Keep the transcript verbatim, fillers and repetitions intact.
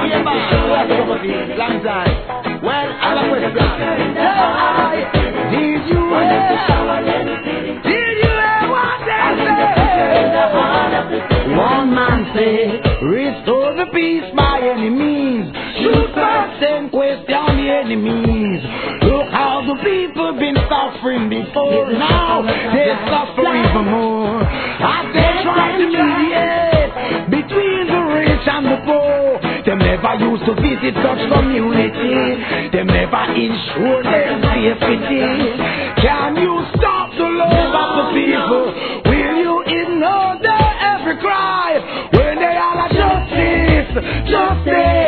Long time. Well, I have a question. Did you ever, did you ever want that? One man say, restore the peace by any means. Shoot first and question the enemies. Look how the people been suffering before. Now they suffer even more. As they try to mediate between the rich and the poor. They never used to visit such community. They never ensure their safety. Can you stop the love of the people? Will you ignore their every cry when they are like justice, justice?